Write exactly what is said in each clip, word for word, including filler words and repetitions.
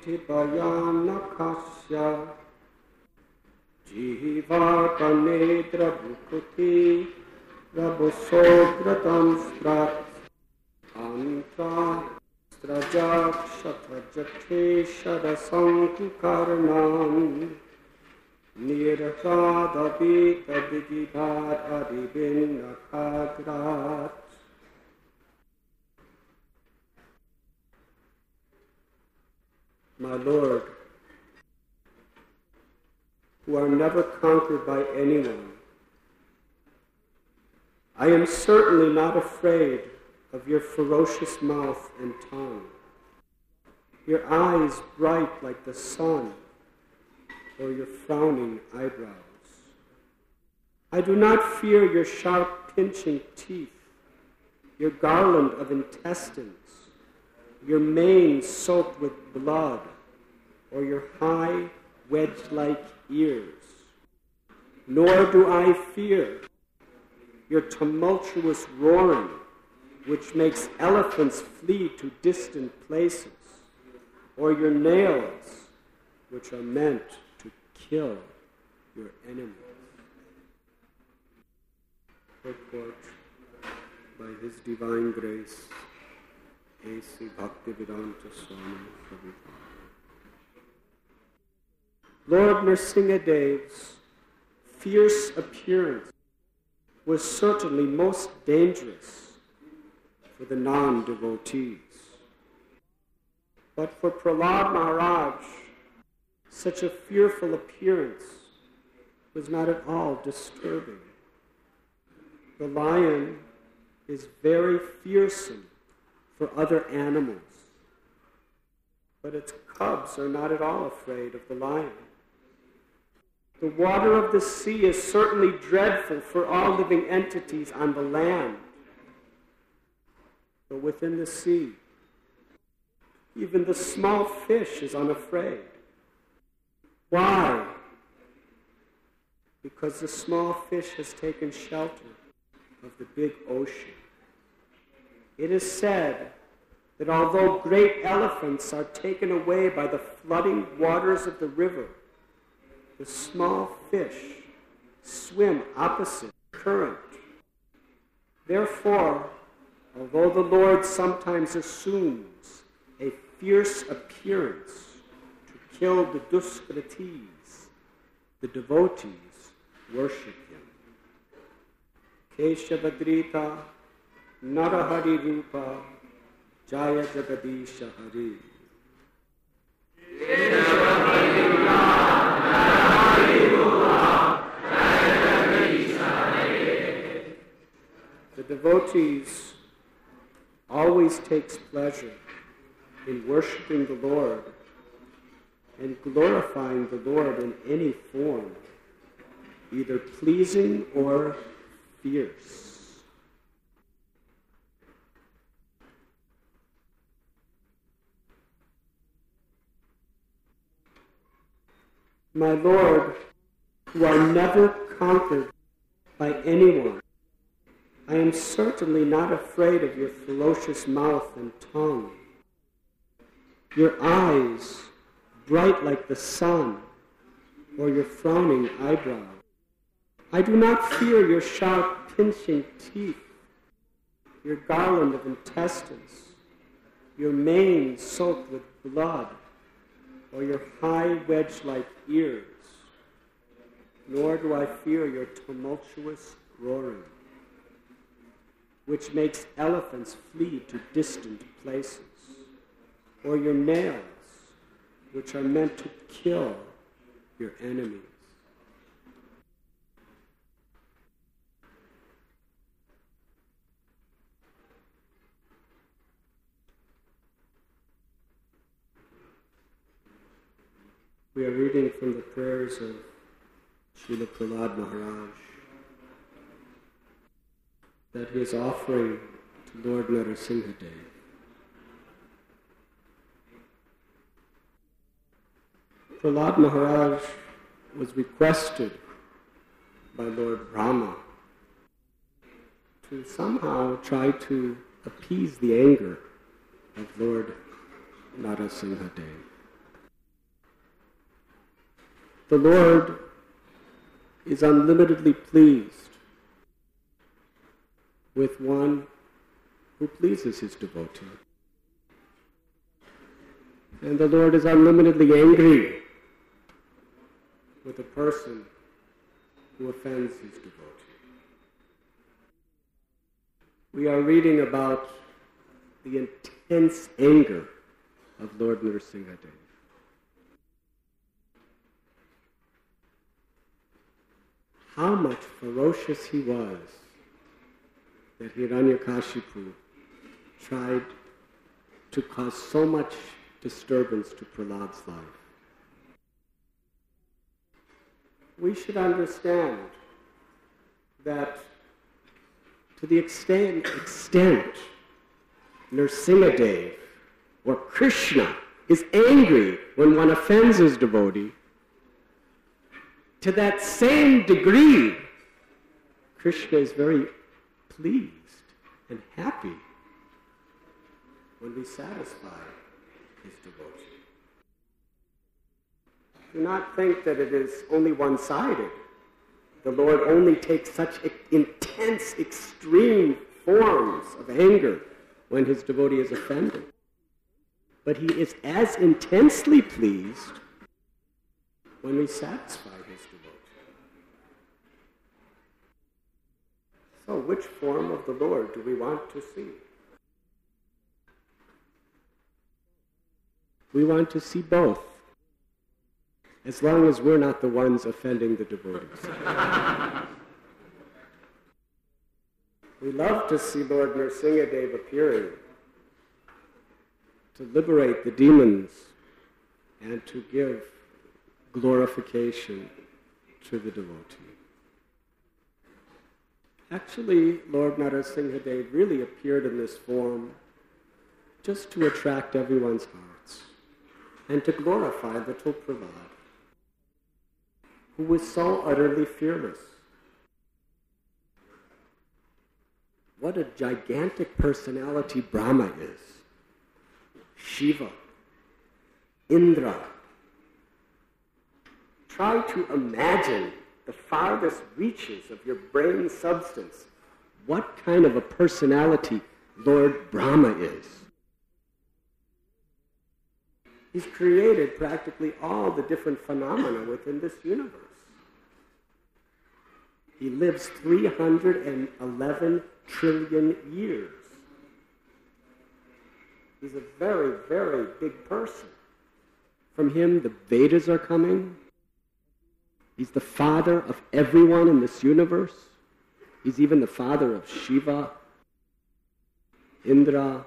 Bhayanakasya Jivarpanedra Bhukuti Rabusogratam Strat Antra Strajak Shatajate Shadasankukarnam Nirhadapi Tadigibhat Adibinakagrat. My Lord, who are never conquered by anyone, I am certainly not afraid of your ferocious mouth and tongue, your eyes bright like the sun, or your frowning eyebrows. I do not fear your sharp pinching teeth, your garland of intestines, your mane soaked with blood, or your high, wedge-like ears. Nor do I fear your tumultuous roaring, which makes elephants flee to distant places, or your nails, which are meant to kill your enemies. Purport by His Divine Grace, A C Bhaktivedanta Swami Prabhupada. Lord Nrsingadev's fierce appearance was certainly most dangerous for the non-devotees. But for Prahlad Maharaj, such a fearful appearance was not at all disturbing. The lion is very fearsome for other animals, but its cubs are not at all afraid of the lion. The water of the sea is certainly dreadful for all living entities on the land, but within the sea, even the small fish is unafraid. Why? Because the small fish has taken shelter of the big ocean. It is said that although great elephants are taken away by the flooding waters of the river, the small fish swim opposite current. Therefore, although the Lord sometimes assumes a fierce appearance to kill the Duskritis, the devotees worship Him. Keshavadrita Narahari Rupa Jaya Jagadisha Hari. The devotees always takes pleasure in worshiping the Lord and glorifying the Lord in any form, either pleasing or fierce. My Lord, who are never conquered by anyone, I am certainly not afraid of your ferocious mouth and tongue, your eyes bright like the sun, or your frowning eyebrow. I do not fear your sharp pinching teeth, your garland of intestines, your mane soaked with blood, or your high wedge-like ears, nor do I fear your tumultuous roaring, which makes elephants flee to distant places, or your nails, which are meant to kill your enemies. We are reading from the prayers of Srila Prahlad Maharaj that he is offering to Lord Nrsingadev. Prahlad Maharaj was requested by Lord Brahma to somehow try to appease the anger of Lord Nrsingadev. The Lord is unlimitedly pleased with one who pleases his devotee. And the Lord is unlimitedly angry with a person who offends his devotee. We are reading about the intense anger of Lord Nrsimhadev. How much ferocious he was that Hiranyakashipu tried to cause so much disturbance to Prahlad's life. We should understand that to the extent, extent Nrsimhadev or Krishna is angry when one offends his devotee, to that same degree, Krishna is very pleased and happy when we satisfy his devotee. Do not think that it is only one-sided. The Lord only takes such intense, extreme forms of anger when his devotee is offended. But he is as intensely pleased when we satisfy his devotee. So which form of the Lord do we want to see? We want to see both, as long as we're not the ones offending the devotees. We love to see Lord Nrsimhadev appearing to liberate the demons and to give glorification to the devotee. Actually, Lord Nrsimhadev really appeared in this form just to attract everyone's hearts and to glorify little Prahlad, who was so utterly fearless. What a gigantic personality Brahma is. Shiva, Indra. Try to imagine the farthest reaches of your brain substance, what kind of a personality Lord Brahma is. He's created practically all the different phenomena within this universe. He lives three hundred eleven trillion years. He's a very, very big person. From him, the Vedas are coming. He's the father of everyone in this universe. He's even the father of Shiva, Indra.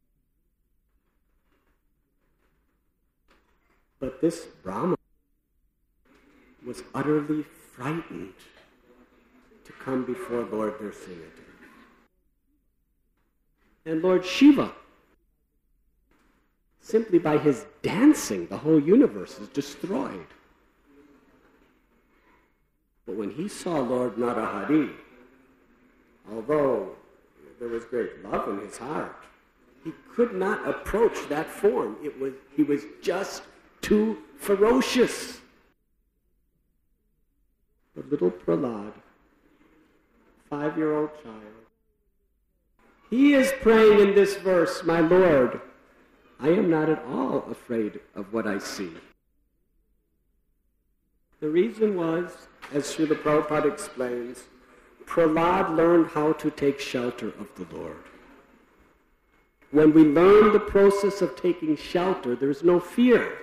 But this Brahma was utterly frightened to come before Lord Nrsimhadev. And Lord Shiva, simply by his dancing, the whole universe is destroyed. But when he saw Lord Narahari, although there was great love in his heart, he could not approach that form. It was, he was just too ferocious. But little Prahlad, five-year-old child, he is praying in this verse, "My Lord, I am not at all afraid of what I see." The reason was, as Srila Prabhupada explains, Prahlad learned how to take shelter of the Lord. When we learn the process of taking shelter, there's no fear.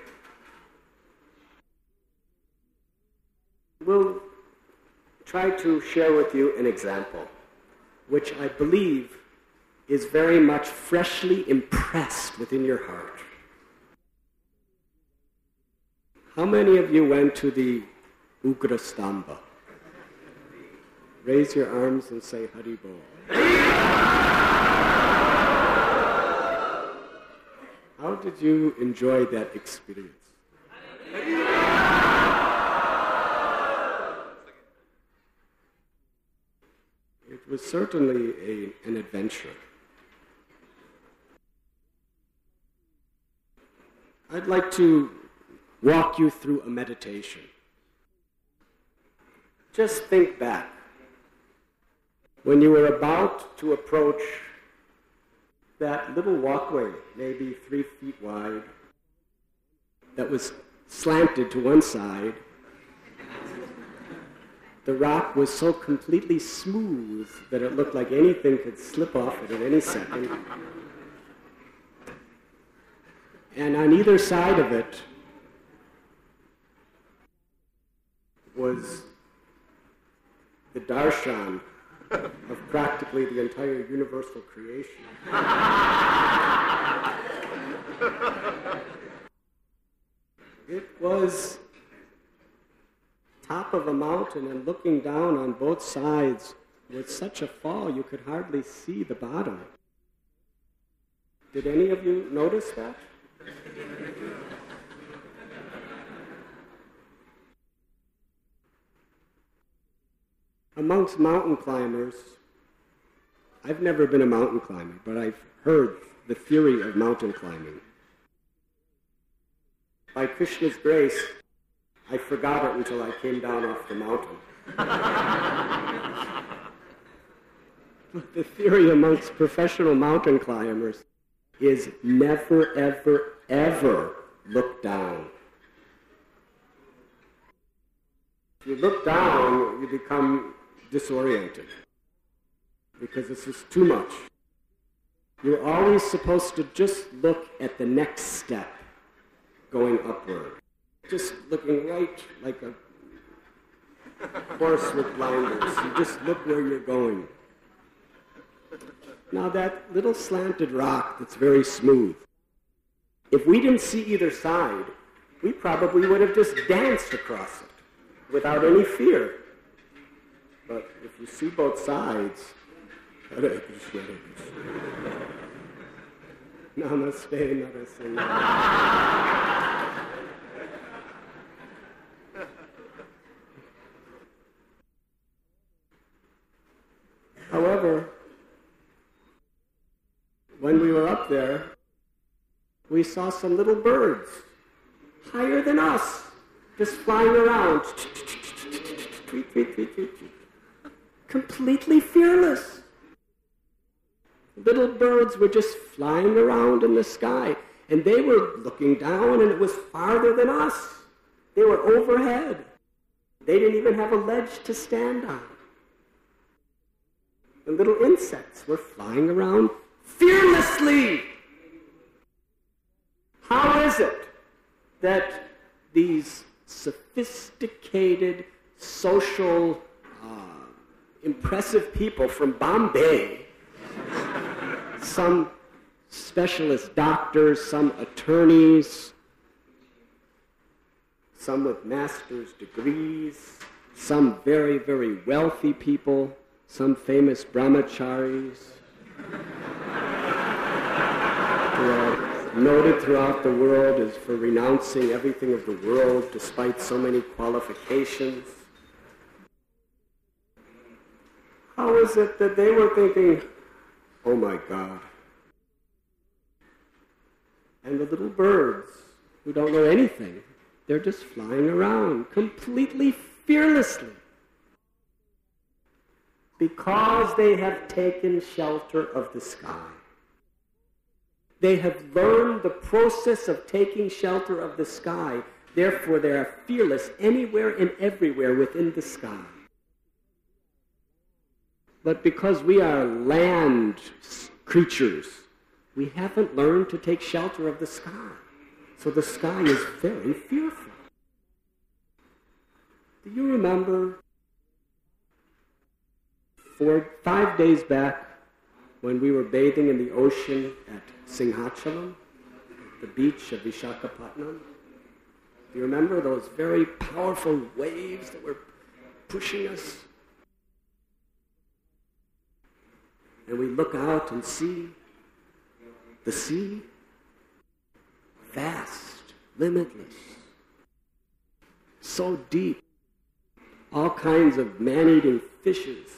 We'll try to share with you an example, which I believe is very much freshly impressed within your heart. How many of you went to the Ugrastamba? Raise your arms and say Hari Bol. How did you enjoy that experience? It was certainly a, an adventure. I'd like to walk you through a meditation just think back. When you were about to approach that little walkway, maybe three feet wide, that was slanted to one side, the rock was so completely smooth that it looked like anything could slip off it at any second. And on either side of it was the darshan of practically the entire universal creation. It was top of a mountain, and looking down on both sides was such a fall you could hardly see the bottom. Did any of you notice that? Amongst mountain climbers, I've never been a mountain climber, but I've heard the theory of mountain climbing. By Krishna's grace, I forgot it until I came down off the mountain. But the theory amongst professional mountain climbers is never, ever, ever look down. If you look down, you become disoriented because this is too much. You're always supposed to just look at the next step going upward. Just looking right like a horse with blinders. You just look where you're going. Now that little slanted rock that's very smooth, if we didn't see either side, we probably would have just danced across it without any fear. But if you see both sides, Hare Krishna, Hare Krishna. Namaste, Narasana. However, when we were up there, we saw some little birds, higher than us, just flying around. Tweet, tweet, tweet, tweet, tweet. Completely fearless. Little birds were just flying around in the sky, and they were looking down, and it was farther than us. They were overhead. They didn't even have a ledge to stand on. The little insects were flying around fearlessly. How is it that these sophisticated, social, uh, impressive people from Bombay, some specialist doctors, some attorneys, some with master's degrees, some very, very wealthy people, some famous brahmacharis, who are noted throughout the world as for renouncing everything of the world despite so many qualifications. How is it that they were thinking, oh my God? And the little birds who don't know anything, they're just flying around completely fearlessly because they have taken shelter of the sky. They have learned the process of taking shelter of the sky. Therefore, they are fearless anywhere and everywhere within the sky. But because we are land creatures, we haven't learned to take shelter of the sky. So the sky is very fearful. Do you remember four, five days back when we were bathing in the ocean at Singhachalam, the beach of Visakhapatnam? Do you remember those very powerful waves that were pushing us? And we look out and see the sea, vast, limitless, so deep, all kinds of man-eating fishes.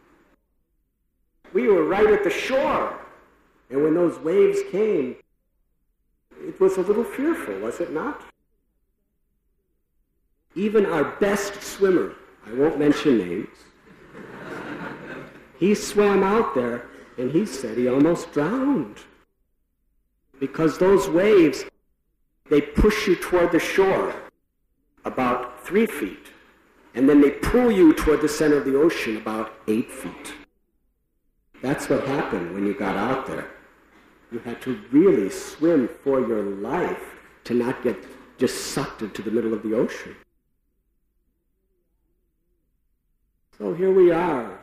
We were right at the shore, and when those waves came, it was a little fearful, was it not? Even our best swimmer, I won't mention names. He swam out there, and he said he almost drowned. Because those waves, they push you toward the shore about three feet, and then they pull you toward the center of the ocean about eight feet. That's what happened when you got out there. You had to really swim for your life to not get just sucked into the middle of the ocean. So here we are,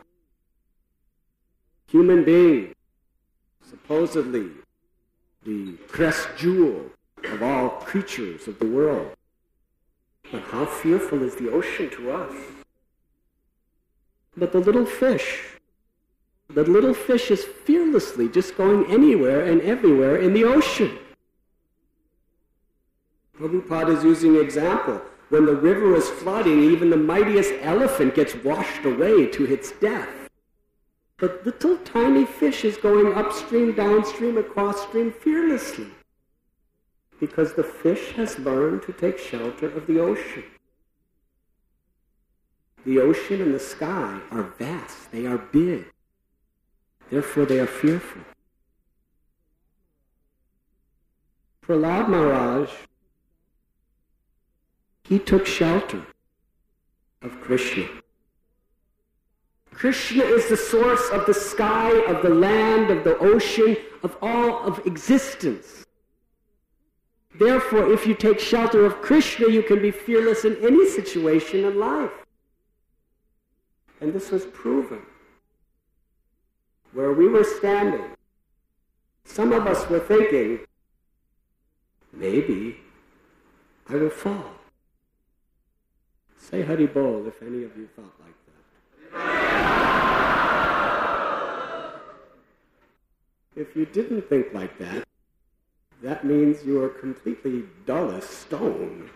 human beings, supposedly the crest jewel of all creatures of the world. But how fearful is the ocean to us? But the little fish, the little fish is fearlessly just going anywhere and everywhere in the ocean. Prabhupada is using an example. When the river is flooding, even the mightiest elephant gets washed away to its death. But little tiny fish is going upstream, downstream, across stream fearlessly. Because the fish has learned to take shelter of the ocean. The ocean and the sky are vast. They are big. Therefore, they are fearful. Prahlad Maharaj, he took shelter of Krishna. Krishna is the source of the sky, of the land, of the ocean, of all of existence. Therefore, if you take shelter of Krishna, you can be fearless in any situation in life. And this was proven. Where we were standing, some of us were thinking, maybe I will fall. Say Hari Bol if any of you thought like that. If you didn't think like that, that means you are completely dull as stone.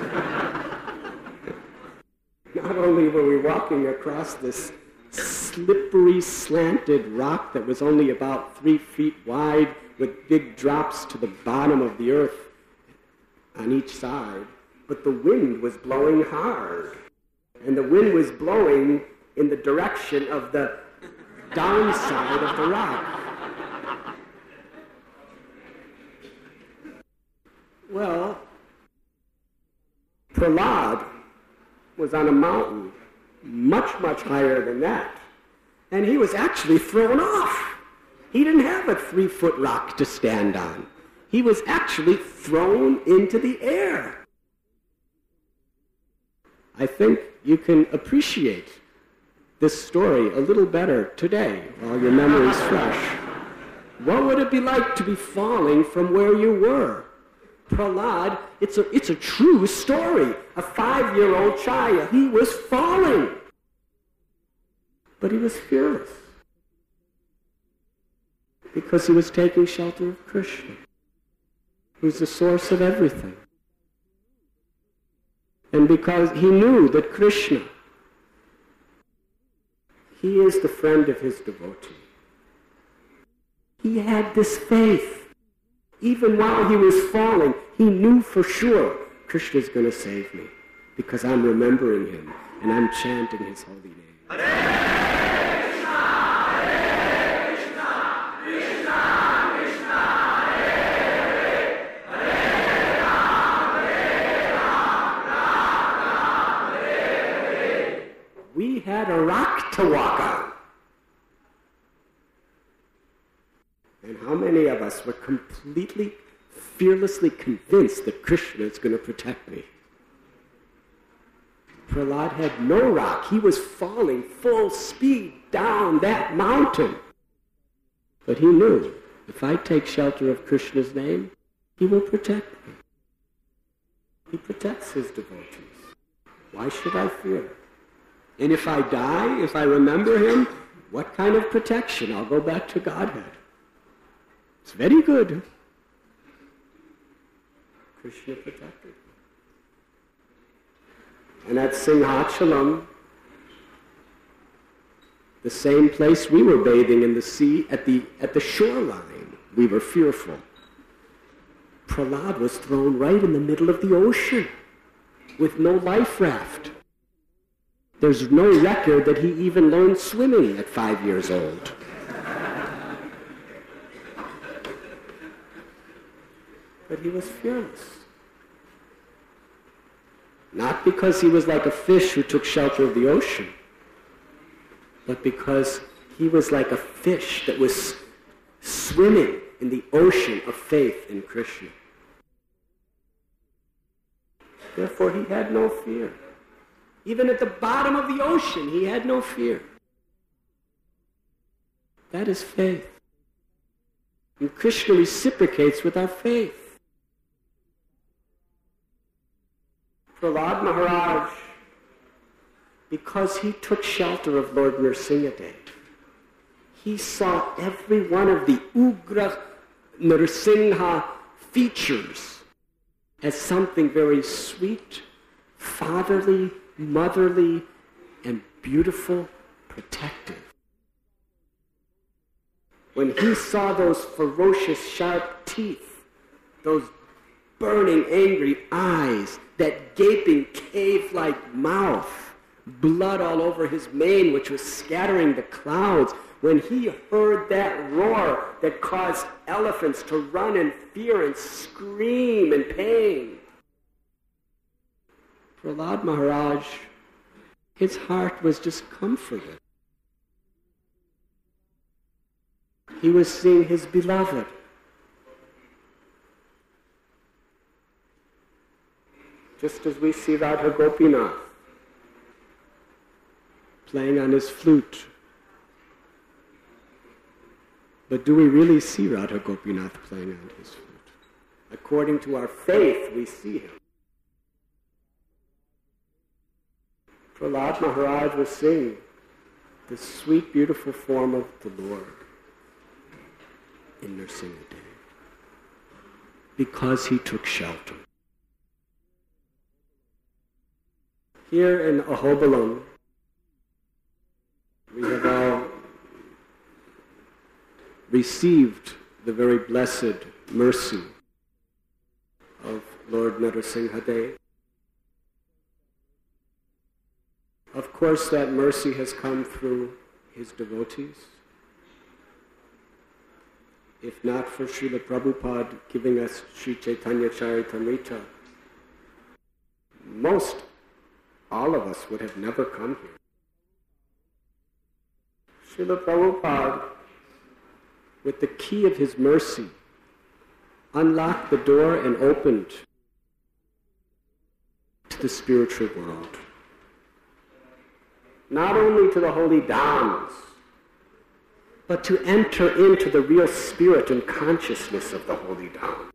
Not only were we walking across this slippery, slanted rock that was only about three feet wide with big drops to the bottom of the earth on each side, but the wind was blowing hard. And the wind was blowing in the direction of the downside of the rock. Well, Prahlad was on a mountain much, much higher than that. And he was actually thrown off. He didn't have a three-foot rock to stand on. He was actually thrown into the air. I think you can appreciate this story a little better today while your memory is fresh. What would it be like to be falling from where you were? Prahlad, it's a, it's a true story. A five-year-old child, he was falling. But he was fearless because he was taking shelter of Krishna, who's the source of everything. And because he knew that Krishna, he is the friend of his devotee. He had this faith. Even while he was falling, he knew for sure, Krishna's going to save me because I'm remembering him and I'm chanting his holy name. Hare Krishna, Hare Krishna, Krishna Krishna, Hare Hare, Hare Ram, Hare Ram, Ram Ram, Hare Hare. We had a rock to walk on. And how many of us were completely, fearlessly convinced that Krishna is going to protect me? Prahlad had no rock. He was falling full speed down that mountain. But he knew, if I take shelter of Krishna's name, he will protect me. He protects his devotees. Why should I fear? And if I die, if I remember him, what kind of protection? I'll go back to Godhead. It's very good. Krishna protected. And at Singhachalam, the same place we were bathing in the sea, at the, at the shoreline, we were fearful. Prahlad was thrown right in the middle of the ocean with no life raft. There's no record that he even learned swimming at five years old. But he was fearless. Not because he was like a fish who took shelter of the ocean, but because he was like a fish that was swimming in the ocean of faith in Krishna. Therefore, he had no fear. Even at the bottom of the ocean, he had no fear. That is faith. And Krishna reciprocates with our faith. Prahlad Maharaj, because he took shelter of Lord Nrsimhadev, he saw every one of the Ugra Nrsimha features as something very sweet, fatherly, motherly, and beautiful, protective. When he saw those ferocious, sharp teeth, those burning, angry eyes, that gaping cave-like mouth, blood all over his mane, which was scattering the clouds, when he heard that roar that caused elephants to run in fear and scream in pain, Prahlad Maharaj, his heart was just comforted. He was seeing his beloved. Just as we see Radha Gopinath playing on his flute. But do we really see Radha Gopinath playing on his flute? According to our faith, we see him. Prahlad Maharaj was seeing the sweet, beautiful form of the Lord in Nrsimhadev because he took shelter. Here in Ahobilam, we have all received the very blessed mercy of Lord Nrsimhadev. Of course, that mercy has come through his devotees. If not for Srila Prabhupada giving us Sri Chaitanya Charitamrita, most all of us would have never come here. Srila Prabhupada, with the key of his mercy, unlocked the door and opened to the spiritual world. Not only to the holy dhams, but to enter into the real spirit and consciousness of the holy dham.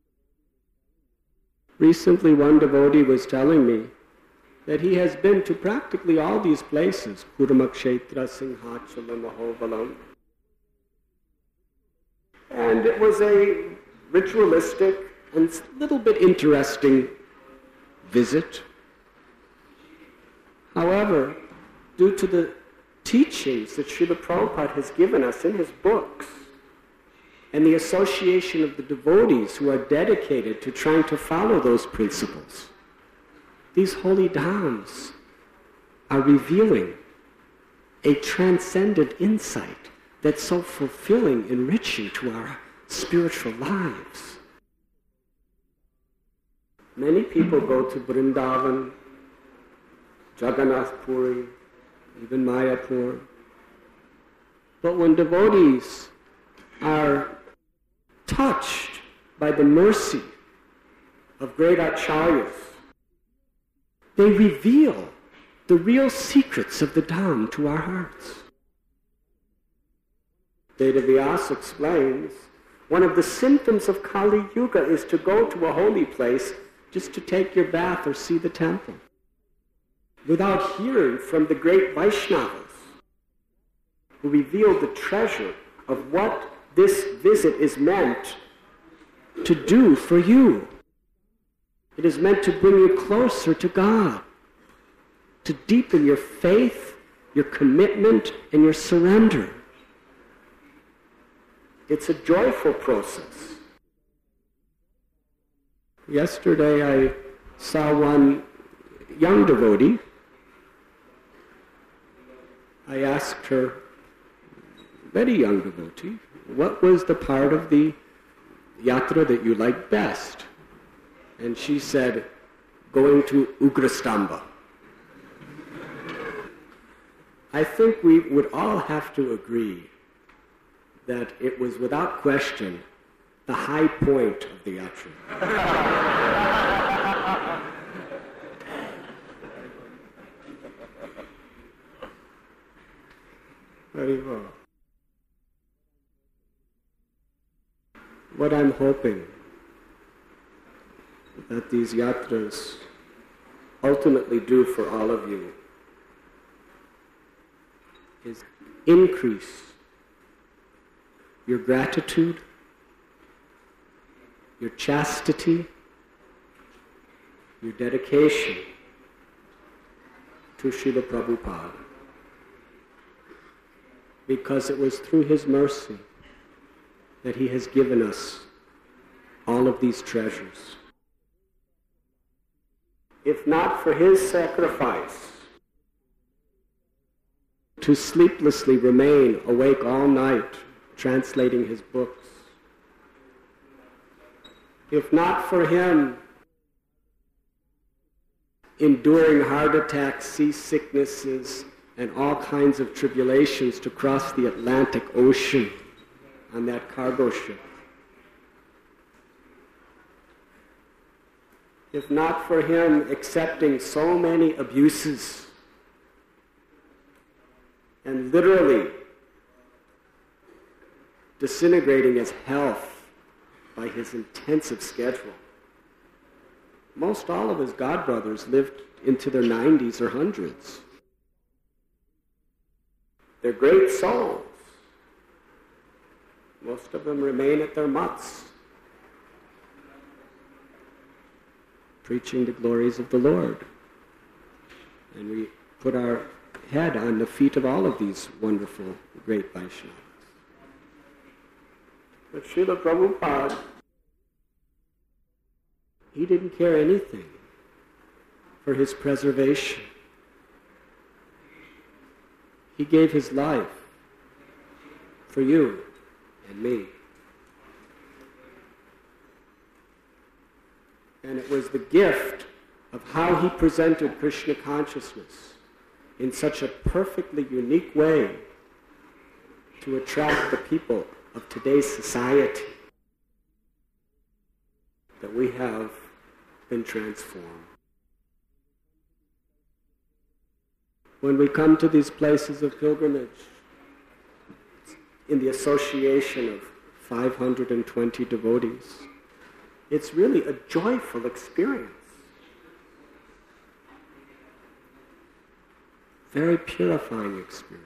Recently, one devotee was telling me that he has been to practically all these places, Kurmakshetra, Singhachalam, Ahobilam. And it was a ritualistic and a little bit interesting visit. However, due to the teachings that Srila Prabhupada has given us in his books, and the association of the devotees who are dedicated to trying to follow those principles, these holy dhams are revealing a transcendent insight that's so fulfilling, enriching to our spiritual lives. Many people go to Vrindavan, Jagannath Puri, even Mayapur. But when devotees are touched by the mercy of great acharyas, they reveal the real secrets of the Dham to our hearts. Vedavyasa explains, one of the symptoms of Kali Yuga is to go to a holy place just to take your bath or see the temple, without hearing from the great Vaishnavas, who reveal the treasure of what this visit is meant to do for you. It is meant to bring you closer to God, to deepen your faith, your commitment, and your surrender. It's a joyful process. Yesterday I saw one young devotee I asked her, very young devotee, what was the part of the yatra that you liked best? And she said, going to Ugrastamba. I think we would all have to agree that it was without question the high point of the yatra. Very well. What I'm hoping that these yatras ultimately do for all of you is increase your gratitude, your chastity, your dedication to Srila Prabhupada. Because it was through his mercy that he has given us all of these treasures. If not for his sacrifice to sleeplessly remain awake all night translating his books, if not for him enduring heart attacks, seasicknesses, and all kinds of tribulations to cross the Atlantic Ocean on that cargo ship, if not for him accepting so many abuses and literally disintegrating his health by his intensive schedule. Most all of his godbrothers lived into their nineties or hundreds. They're great souls. Most of them remain at their mutts, preaching the glories of the Lord. And we put our head on the feet of all of these wonderful, great Vaishnavas. But Srila Prabhupada, he didn't care anything for his preservation. He gave his life for you and me. And it was the gift of how he presented Krishna consciousness in such a perfectly unique way to attract the people of today's society that we have been transformed. When we come to these places of pilgrimage, in the association of five hundred twenty devotees, it's really a joyful experience. Very purifying experience.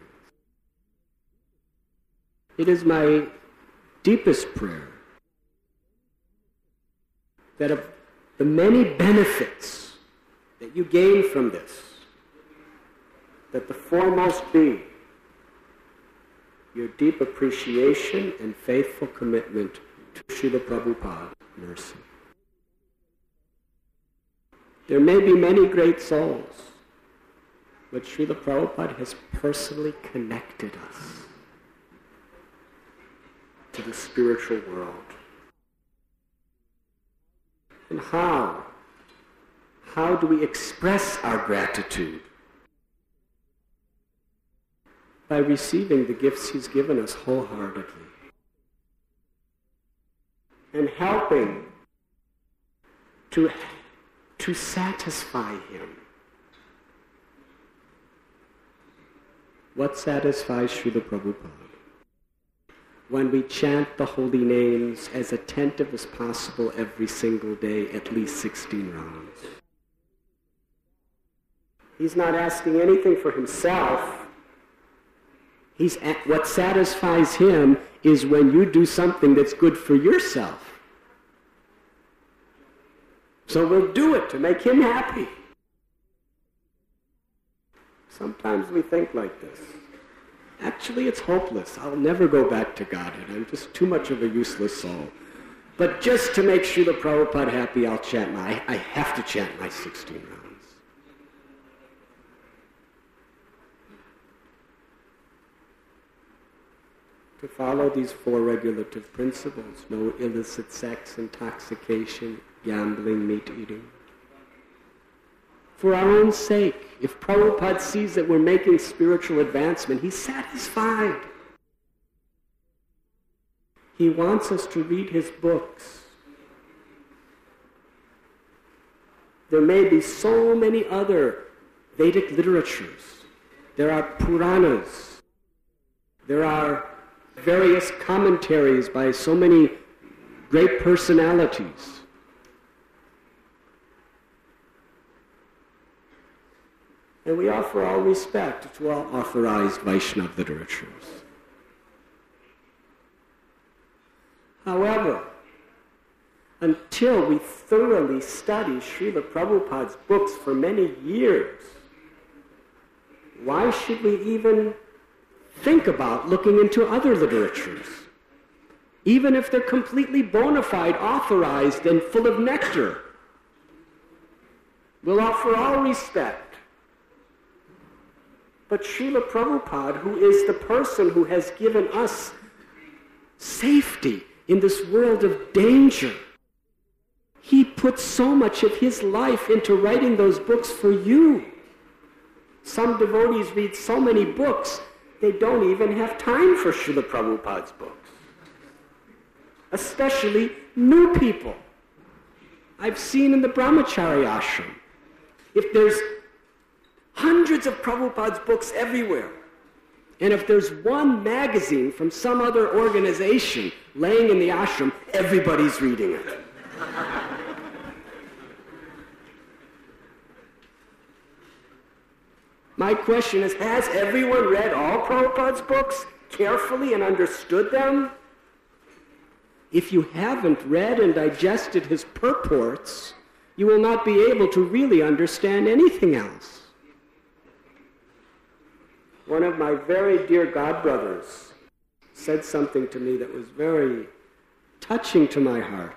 It is my deepest prayer that of the many benefits that you gain from this, that the foremost be your deep appreciation and faithful commitment to Srila Prabhupada's mercy. There may be many great souls, but Srila Prabhupada has personally connected us to the spiritual world. And how? How do we express our gratitude? By receiving the gifts he's given us wholeheartedly. And helping to, to satisfy him. What satisfies Srila Prabhupada? When we chant the holy names as attentive as possible every single day, at least sixteen rounds. He's not asking anything for himself. He's at, what satisfies him is when you do something that's good for yourself. So we'll do it to make him happy. Sometimes we think like this. Actually, it's hopeless. I'll never go back to Godhead. I'm just too much of a useless soul. But just to make Srila Prabhupada happy, I'll chant my, I have to chant my sixteen rounds. to follow these four regulative principles: no illicit sex, intoxication, gambling, meat eating. For our own sake, if Prabhupada sees that we're making spiritual advancement, he's satisfied. He wants us to read his books. There may be so many other Vedic literatures. There are Puranas. There are various commentaries by so many great personalities. And we offer all respect to all authorized Vaishnava literatures. However, until we thoroughly study Srila Prabhupada's books for many years, why should we even think about looking into other literatures? Even if they're completely bona fide, authorized, and full of nectar. We'll offer all respect. But Srila Prabhupada, who is the person who has given us safety in this world of danger, he put so much of his life into writing those books for you. Some devotees read so many books, they don't even have time for Srila Prabhupada's books. Especially new people. I've seen in the Brahmachari ashram, if there's hundreds of Prabhupada's books everywhere, and if there's one magazine from some other organization laying in the ashram, everybody's reading it. My question is, has everyone read all Prabhupada's books carefully and understood them? If you haven't read and digested his purports, you will not be able to really understand anything else. One of my very dear godbrothers said something to me that was very touching to my heart.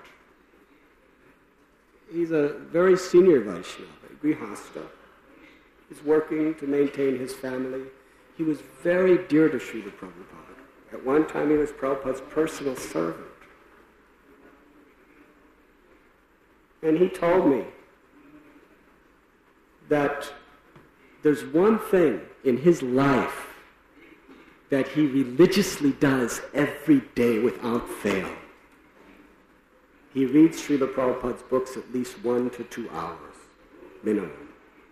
He's a very senior Vaishnava, a Grihastha. He's working to maintain his family. He was very dear to Srila Prabhupada. At one time he was Prabhupada's personal servant. And he told me that there's one thing in his life that he religiously does every day without fail. He reads Srila Prabhupada's books at least one to two hours, minimum.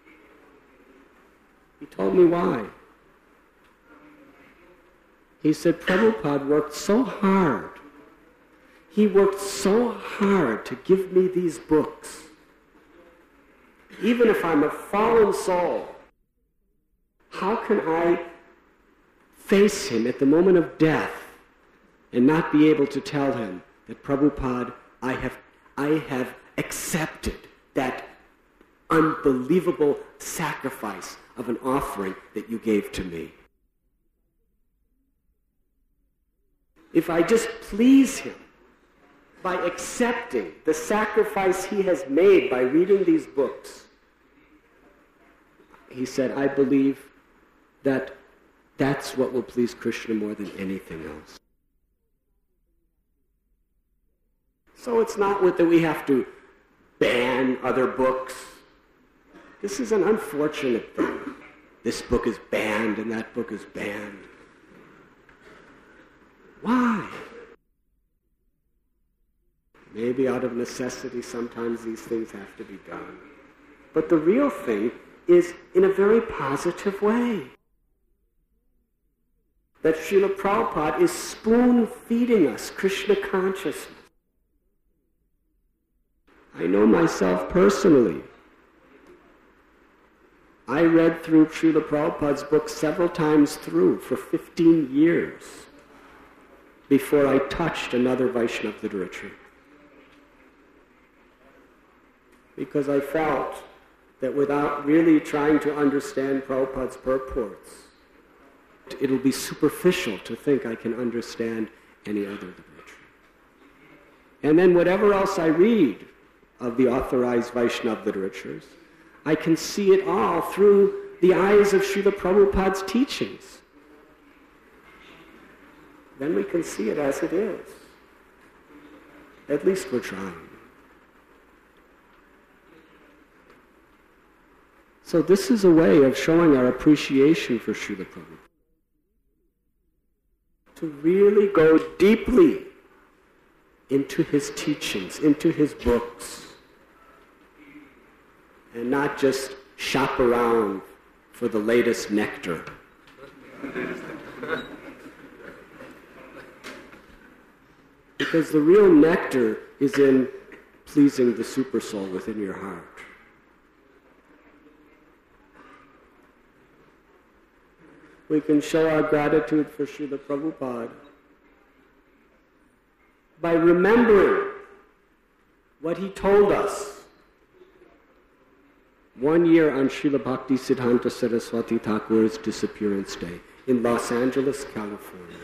He told me why. He said, Prabhupada worked so hard. He worked so hard to give me these books. Even if I'm a fallen soul, how can I face him at the moment of death and not be able to tell him that, Prabhupada, I have, I have accepted that unbelievable sacrifice of an offering that you gave to me. If I just please him by accepting the sacrifice he has made by reading these books, he said, I believe that that's what will please Krishna more than anything else. So it's not that we have to ban other books. This is an unfortunate thing. This book is banned and that book is banned. Why? Maybe out of necessity sometimes these things have to be done. But the real thing is in a very positive way. That Srila Prabhupada is spoon-feeding us Krishna consciousness. I know myself personally. I read through Srila Prabhupada's book several times through for fifteen years before I touched another Vaishnava literature. Because I felt that without really trying to understand Prabhupada's purports, it'll be superficial to think I can understand any other literature. And then whatever else I read of the authorized Vaishnava literatures, I can see it all through the eyes of Srila Prabhupada's teachings. then we can see it as it is. At least we're trying. So this is a way of showing our appreciation for Srila Prabhupada. To really go deeply into his teachings, into his books, and not just shop around for the latest nectar. Because the real nectar is in pleasing the super soul within your heart. We can show our gratitude for Srila Prabhupada by remembering what he told us one year on Srila Bhakti Siddhanta Saraswati Thakur's disappearance day in Los Angeles, California.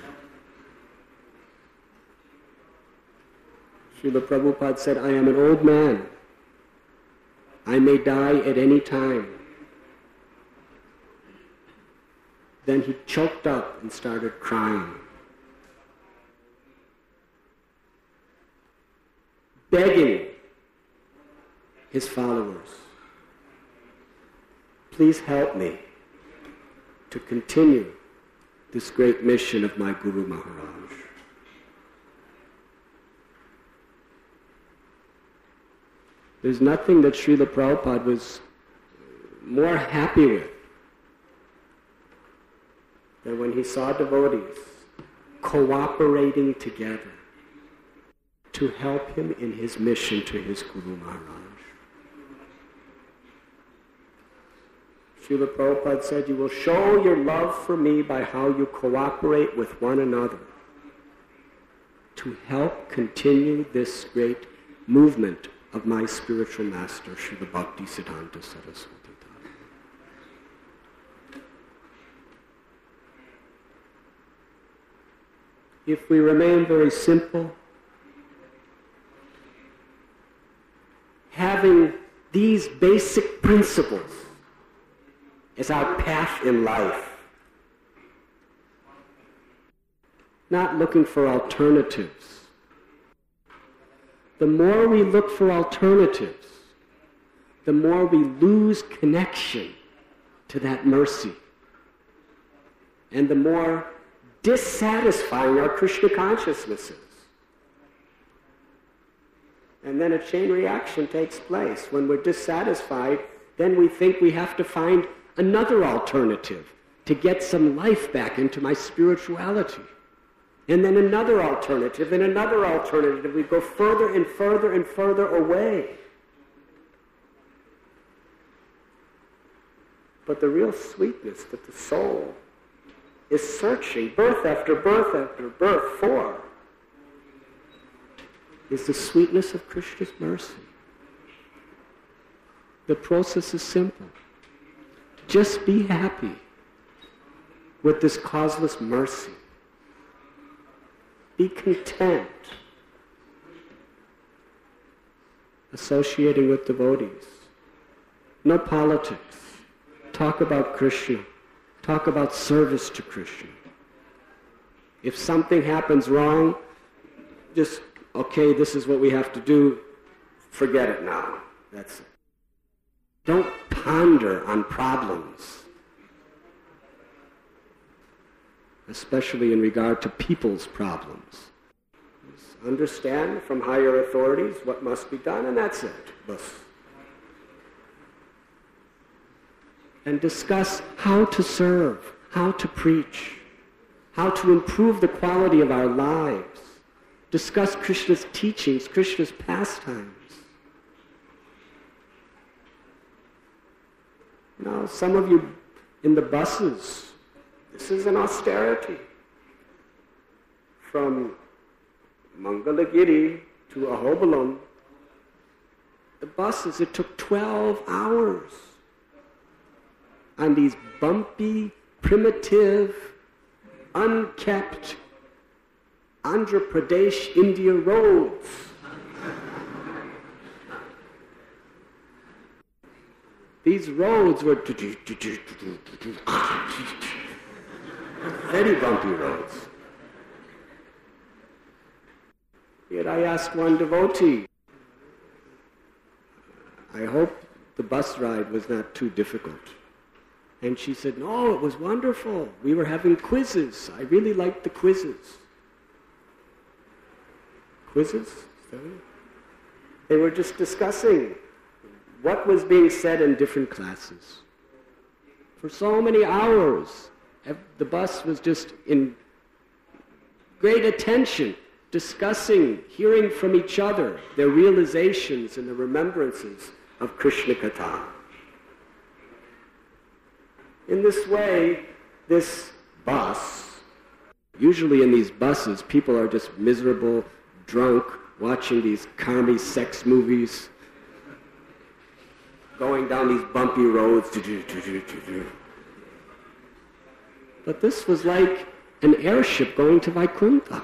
Srila Prabhupada said, I am an old man. I may die at any time. Then he choked up and started crying, begging his followers, please help me to continue this great mission of my Guru Maharaj. There's nothing that Srila Prabhupada was more happy with than when he saw devotees cooperating together to help him in his mission to his Guru Maharaj. Srila Prabhupada said, you will show your love for me by how you cooperate with one another to help continue this great movement of my spiritual master, Srila Bhakti Siddhanta Saraswati. If we remain very simple, having these basic principles as our path in life, not looking for alternatives. The more we look for alternatives, the more we lose connection to that mercy, and the more dissatisfying our Krishna consciousness is. And then a chain reaction takes place. When we're dissatisfied, then we think we have to find another alternative to get some life back into my spirituality. And then another alternative, and another alternative. We go further and further and further away. But the real sweetness that the soul is searching birth after birth after birth for is the sweetness of Krishna's mercy. The process is simple. Just be happy with this causeless mercy. Be content associating with devotees. No politics. Talk about Krishna. Talk about service to Krishna. If something happens wrong, just, okay, this is what we have to do. Forget it now. That's it. Don't ponder on problems, especially in regard to people's problems. Just understand from higher authorities what must be done, and that's it. Bas. And discuss how to serve, how to preach, how to improve the quality of our lives. Discuss Krishna's teachings, Krishna's pastimes. Now, some of you in the buses, this is an austerity. From Mangalagiri to Ahobalam, the buses, it took twelve hours on these bumpy, primitive, unkept Andhra Pradesh, India roads. These roads were very bumpy roads. Yet I asked one devotee, I hope the bus ride was not too difficult. And she said, no, it was wonderful. We were having quizzes. I really liked the quizzes. Quizzes? They were just discussing what was being said in different classes. For so many hours, the bus was just in great attention, discussing, hearing from each other their realizations and the remembrances of Krishna Katha. In this way, this bus, usually in these buses, people are just miserable, drunk, watching these karmi sex movies, going down these bumpy roads. But this was like an airship going to Vaikuntha.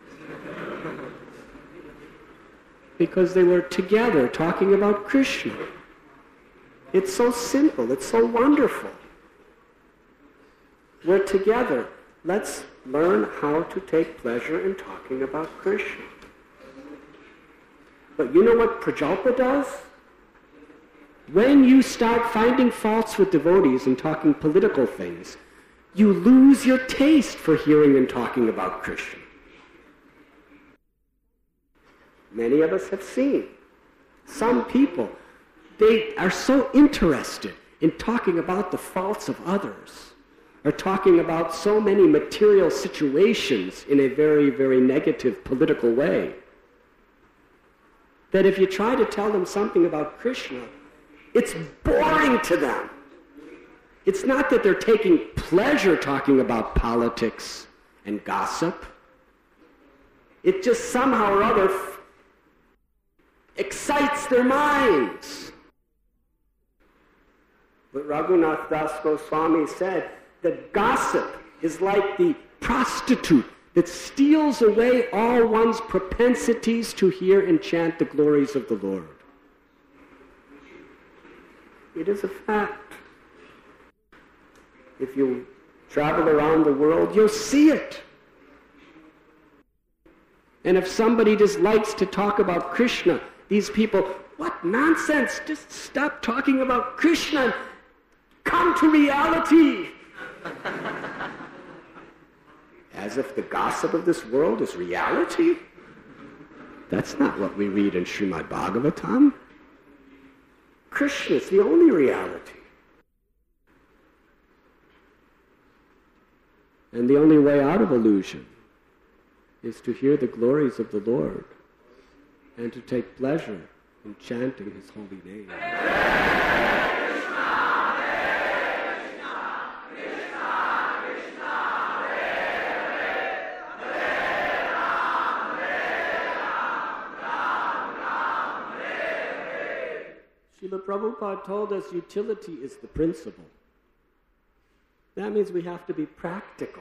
Because they were together talking about Krishna. It's so simple, it's so wonderful. We're together. Let's learn how to take pleasure in talking about Krishna. But you know what Prajalpa does? When you start finding faults with devotees and talking political things, you lose your taste for hearing and talking about Krishna. Many of us have seen some people, they are so interested in talking about the faults of others, or talking about so many material situations in a very, very negative political way, that if you try to tell them something about Krishna, it's boring to them. It's not that they're taking pleasure talking about politics and gossip. It just somehow or other f- excites their minds. But Raghunath Das Goswami said that gossip is like the prostitute that steals away all one's propensities to hear and chant the glories of the Lord. It is a fact. If you travel around the world, you'll see it. And if somebody just likes to talk about Krishna, these people, what nonsense! Just stop talking about Krishna. Come to reality. As if the gossip of this world is reality? That's not what we read in Srimad Bhagavatam. Krishna is the only reality. And the only way out of illusion is to hear the glories of the Lord and to take pleasure in chanting His holy name. Srila Prabhupada told us utility is the principle. That means we have to be practical.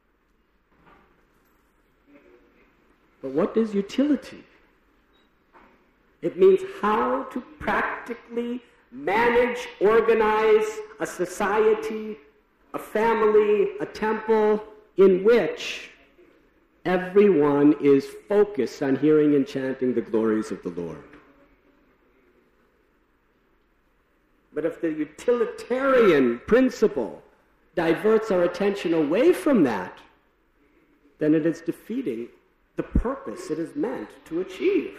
But what is utility? It means how to practically manage, organize a society, a family, a temple in which everyone is focused on hearing and chanting the glories of the Lord. But if the utilitarian principle diverts our attention away from that, then it is defeating the purpose it is meant to achieve.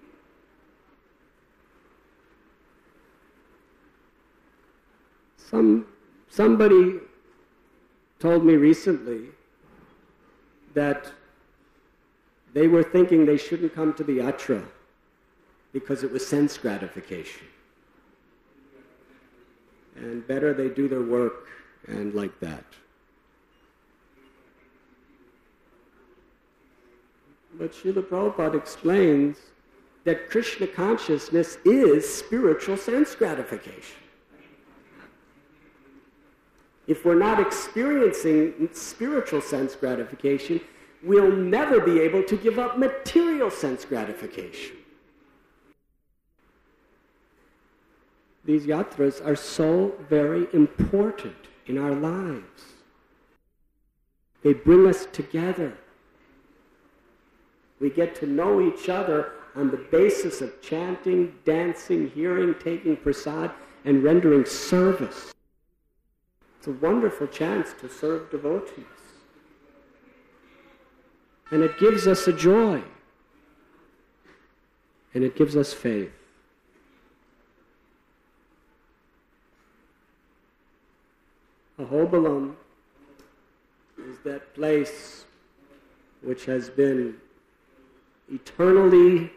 Some, somebody told me recently that they were thinking they shouldn't come to the yatra because it was sense gratification. And better they do their work and like that. But Srila Prabhupada explains that Krishna consciousness is spiritual sense gratification. If we're not experiencing spiritual sense gratification, we'll never be able to give up material sense gratification. These yatras are so very important in our lives. They bring us together. We get to know each other on the basis of chanting, dancing, hearing, taking prasad, and rendering service. It's a wonderful chance to serve devotees. And it gives us a joy. And it gives us faith. Ahobalam is that place which has been eternally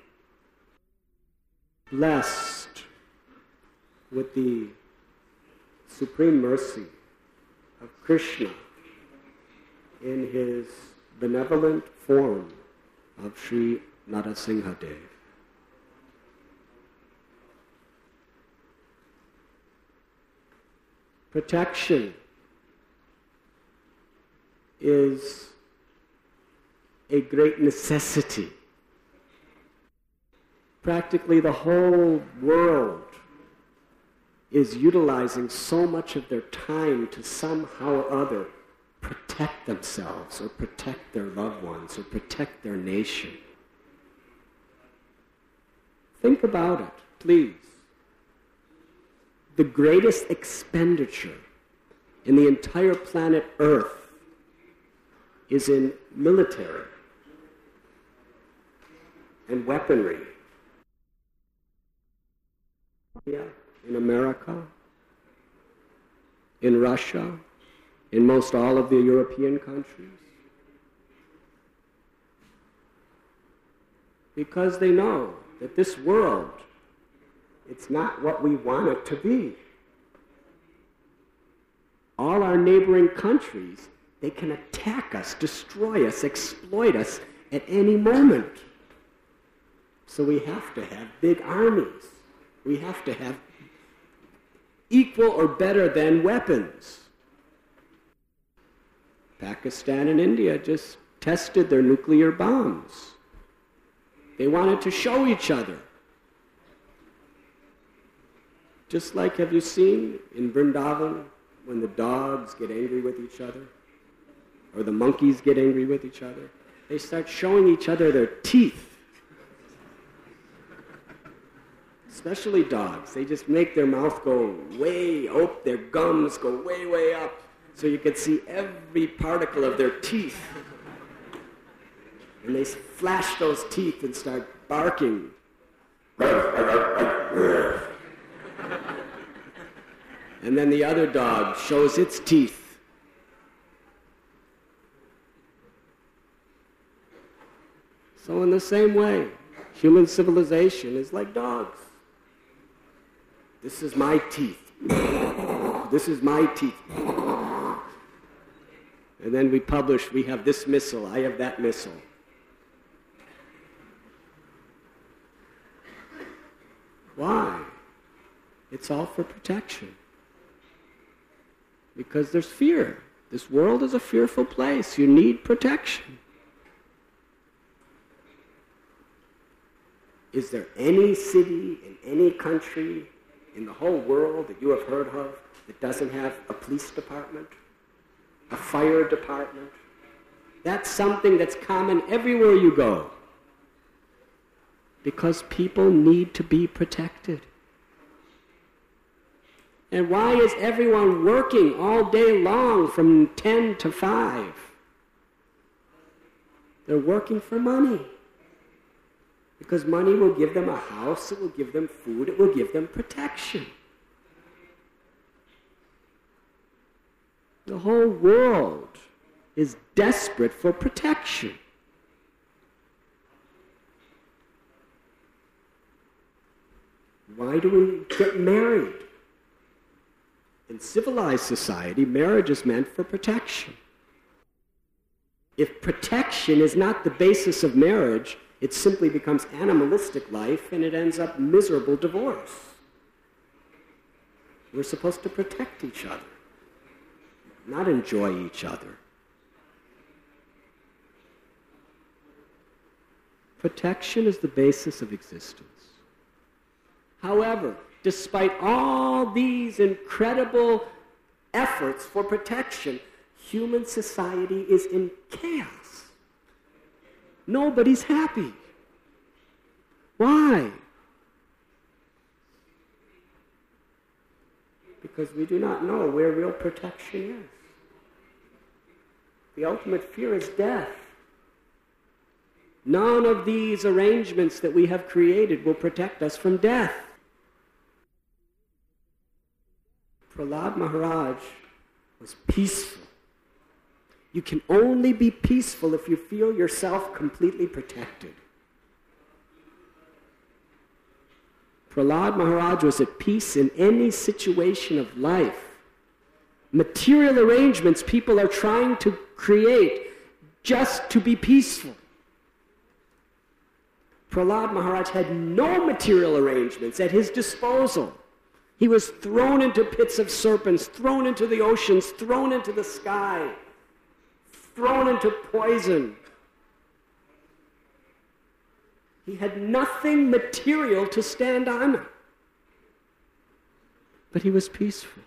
blessed with the supreme mercy of Krishna in his benevolent form of Sri Narasimhadev. Protection is a great necessity. Practically the whole world is utilizing so much of their time to somehow or other protect themselves or protect their loved ones or protect their nation. Think about it, please. The greatest expenditure in the entire planet Earth is in military and weaponry. Yeah, in America, in Russia, in most all of the European countries. Because they know that this world, it's not what we want it to be. All our neighboring countries, they can attack us, destroy us, exploit us at any moment. So we have to have big armies. We have to have equal or better than weapons. Pakistan and India just tested their nuclear bombs. They wanted to show each other. Just like, have you seen in Vrindavan when the dogs get angry with each other? Or the monkeys get angry with each other? They start showing each other their teeth. Especially dogs. They just make their mouth go way up, their gums go way, way up, so you can see every particle of their teeth. And they flash those teeth and start barking. And then the other dog shows its teeth. So in the same way, human civilization is like dogs. This is my teeth. This is my teeth. And then we publish, we have this missile, I have that missile. Why? It's all for protection. Because there's fear. This world is a fearful place. You need protection. Is there any city in any country in the whole world that you have heard of that doesn't have a police department, a fire department? That's something that's common everywhere you go. Because people need to be protected. And why is everyone working all day long from ten to five? They're working for money. Because money will give them a house, it will give them food, it will give them protection. The whole world is desperate for protection. Why do we get married? In civilized society, marriage is meant for protection. If protection is not the basis of marriage, it simply becomes animalistic life and it ends up miserable divorce. We're supposed to protect each other, not enjoy each other. Protection is the basis of existence. However, despite all these incredible efforts for protection, human society is in chaos. nobody's happy. Why? Because we do not know where real protection is. The ultimate fear is death. None of these arrangements that we have created will protect us from death. Prahlad Maharaj was peaceful. You can only be peaceful if you feel yourself completely protected. Prahlad Maharaj was at peace in any situation of life. Material arrangements people are trying to create just to be peaceful. Prahlad Maharaj had no material arrangements at his disposal. He was thrown into pits of serpents, thrown into the oceans, thrown into the sky, thrown into poison. He had nothing material to stand on. But he was peaceful.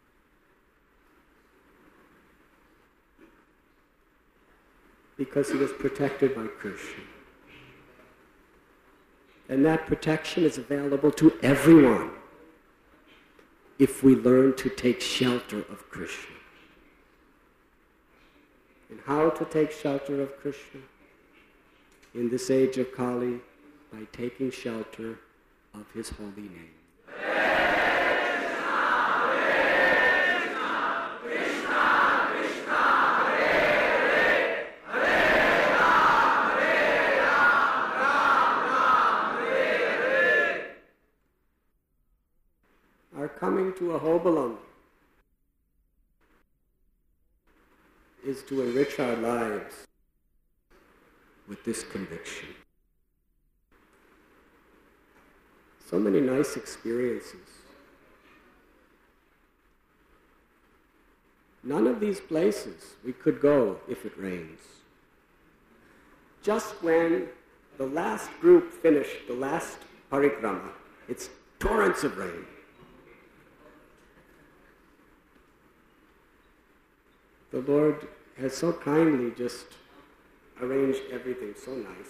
Because he was protected by Krishna. And that protection is available to everyone if we learn to take shelter of Krishna. And how to take shelter of Krishna? In this age of Kali, by taking shelter of his holy name. Our coming to Ahobilam is to enrich our lives with this conviction. So many nice experiences. None of these places we could go if it rains. Just when the last group finished the last parikrama, it's torrents of rain. The Lord has so kindly just arranged everything so nice.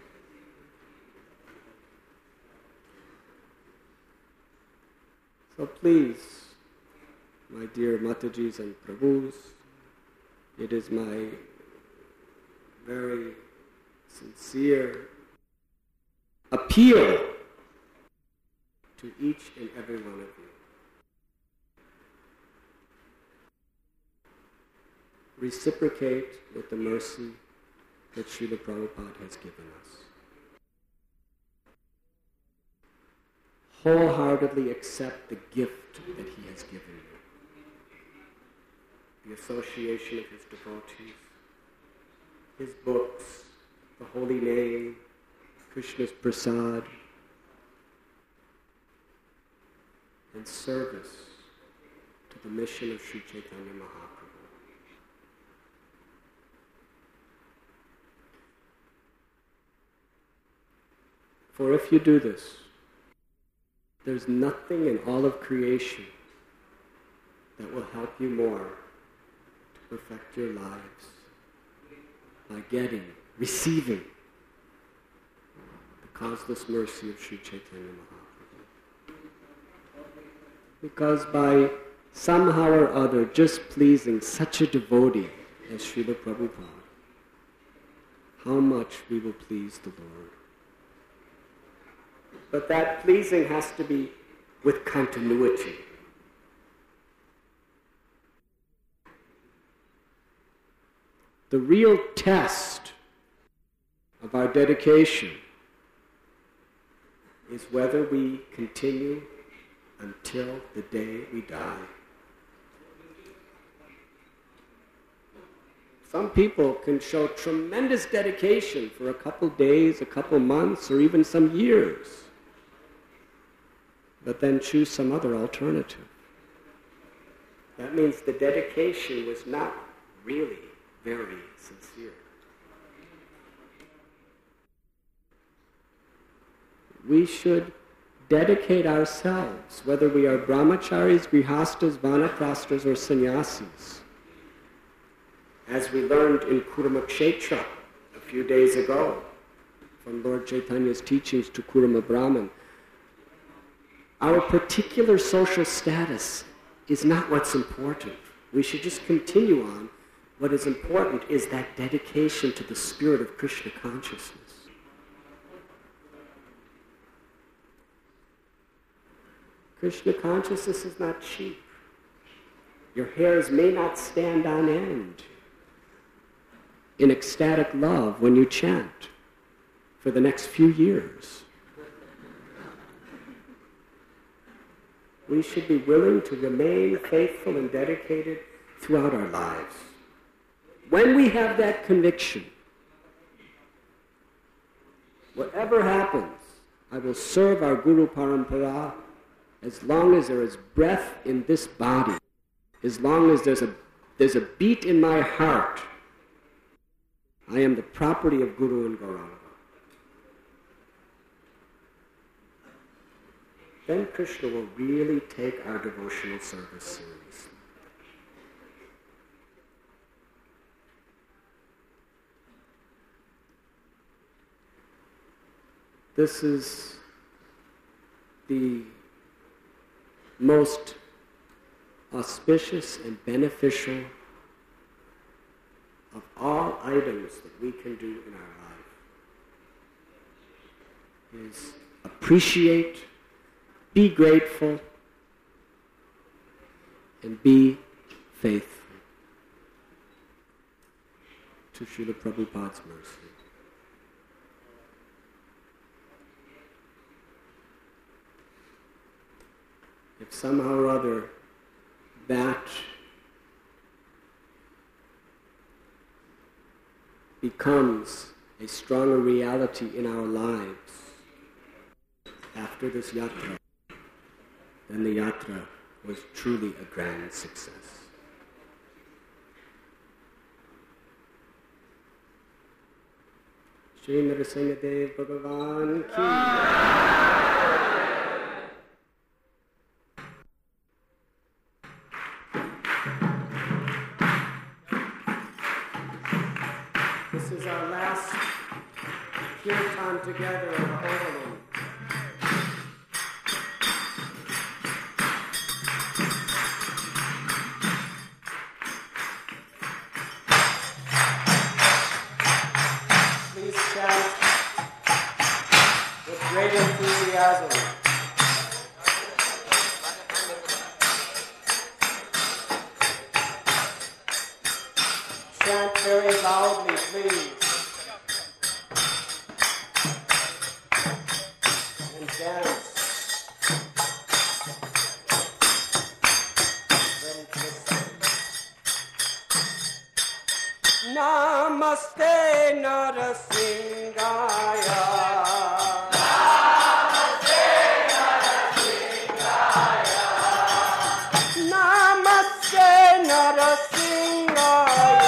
So please, my dear Matajis and Prabhus, it is my very sincere appeal to each and every one of you. Reciprocate with the mercy that Srila Prabhupada has given us. Wholeheartedly accept the gift that he has given you. The association of his devotees, his books, the holy name, Krishna's prasad, and service to the mission of Sri Chaitanya Mahaprabhu. For if you do this, there's nothing in all of creation that will help you more to perfect your lives by getting, receiving the causeless mercy of Sri Chaitanya Mahaprabhu. Because by somehow or other just pleasing such a devotee as Srila Prabhupada, how much we will please the Lord. But that pleasing has to be with continuity. The real test of our dedication is whether we continue until the day we die. Some people can show tremendous dedication for a couple days, a couple months, or even some years, but then choose some other alternative. That means the dedication was not really very sincere. We should dedicate ourselves, whether we are brahmacharis, grihastas, vanaprasthas, or sannyasis, as we learned in Kurmakshetra a a few days ago from Lord Chaitanya's teachings to Kurama Brahman. Our particular social status is not what's important. We should just continue on. What is important is that dedication to the spirit of Krishna consciousness. Krishna consciousness is not cheap. Your hairs may not stand on end in ecstatic love when you chant for the next few years. We should be willing to remain faithful and dedicated throughout our lives. When we have that conviction, whatever happens, I will serve our Guru Parampara as long as there is breath in this body, as long as there's a, there's a beat in my heart. I am the property of Guru and Gauranga. Then Krishna will really take our devotional service seriously. This is the most auspicious and beneficial of all items that we can do in our life, is appreciate, be grateful, and be faithful to Srila Prabhupada's mercy. If somehow or other that becomes a stronger reality in our lives after this yatra, then the yatra was truly a grand success. Shri Narasimhadev Bhagavan Ki. This is our last kirtan together in the Holy. Please chant with great enthusiasm. Chant very loudly, please. And dance. Very quickly. Namaste Narasimhaya. Namaste Narasimhaya.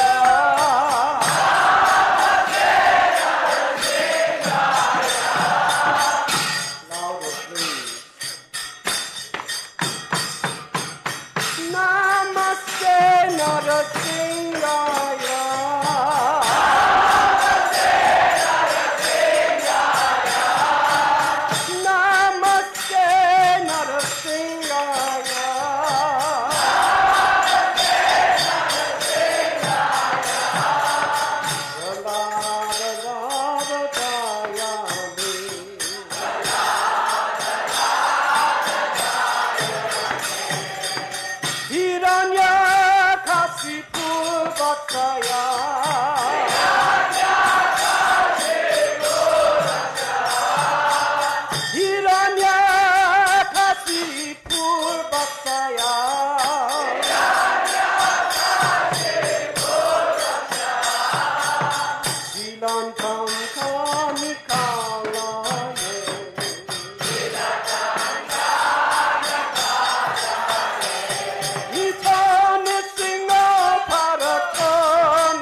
Eternal singer, Parakam.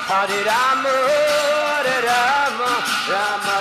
Hare Rama, Hare Rama, Rama